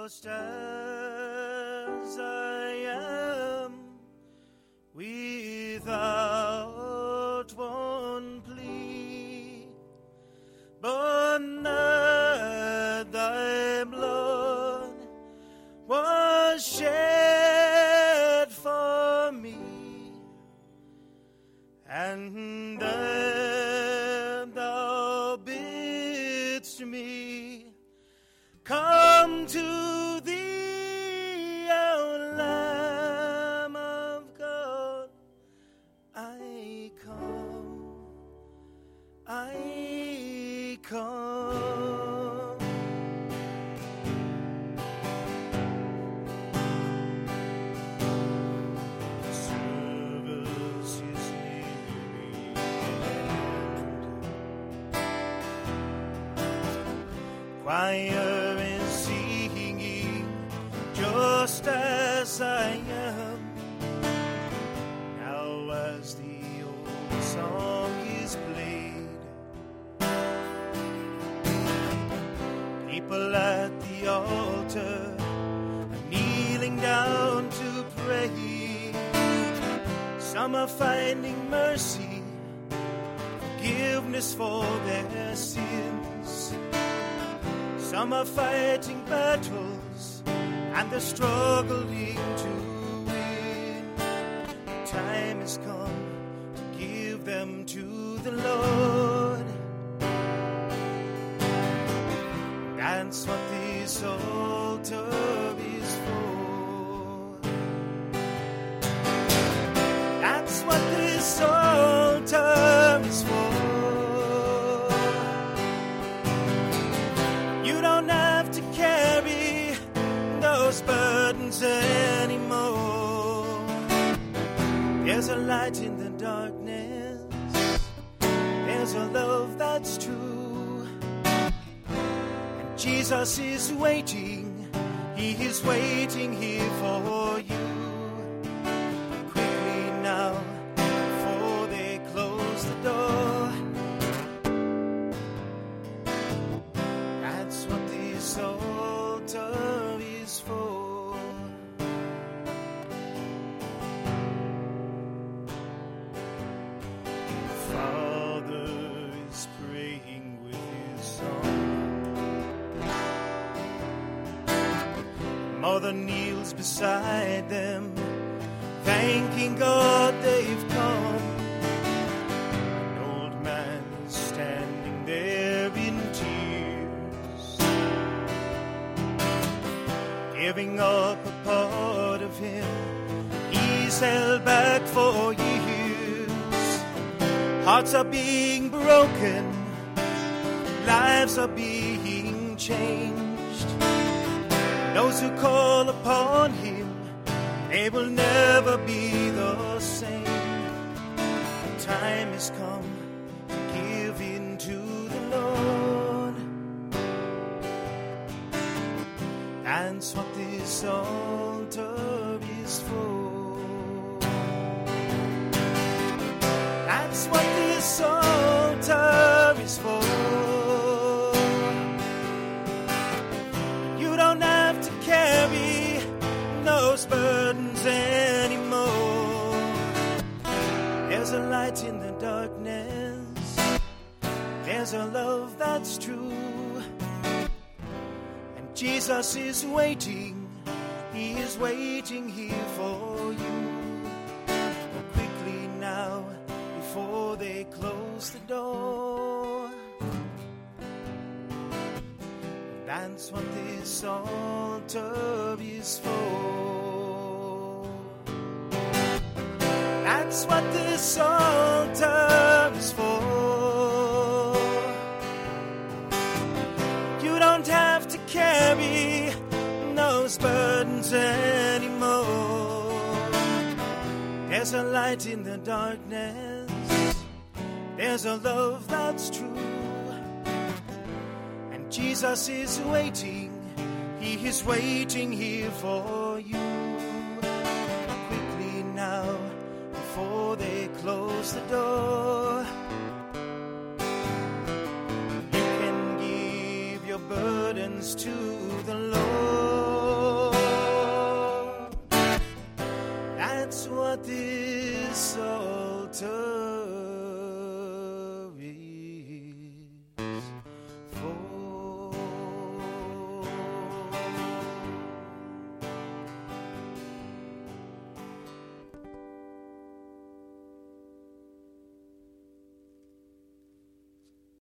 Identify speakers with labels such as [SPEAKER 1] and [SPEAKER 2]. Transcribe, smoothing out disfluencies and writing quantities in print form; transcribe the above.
[SPEAKER 1] just as I am, without one plea, but that thy blood was shed for me, and then thou bidst me come to thee, O Lamb of God. I come. Service is nearing end. Choir is singing just as I am. Now as the old song is played, people at the altar are kneeling down to pray. Some are finding mercy, forgiveness for their sins. Some are fighting battles, and they're struggling to win. The time has come to give them to the Lord. That's what this altar is for. That's what this altar is for. You don't have to carry those burdens anymore. There's a light in the darkness. There's a love that's true. And Jesus is waiting. He is waiting here for you. Quickly now, before they close the door. That's what this altar is for. The Father is praying with his Son. Mother kneels beside them, thanking God they've come. An old man is standing there in tears, giving up a part of him he's held back for years. Hearts are being broken, lives are being changed. Those who call upon him, they will never be the same. The time has come to give in to the Lord. That's what this altar is for. That's what this altar is for. You don't have to carry those burdens anymore. There's a light in the darkness. There's a love that's true. And Jesus is waiting. He is waiting here for you. Go quickly now, before they close the door. That's what this altar is for. That's what this altar is for. You don't have to carry those burdens anymore. There's a light in the darkness. There's a love that's true. Jesus is waiting. He is waiting here for you. Quickly now, before they close the door.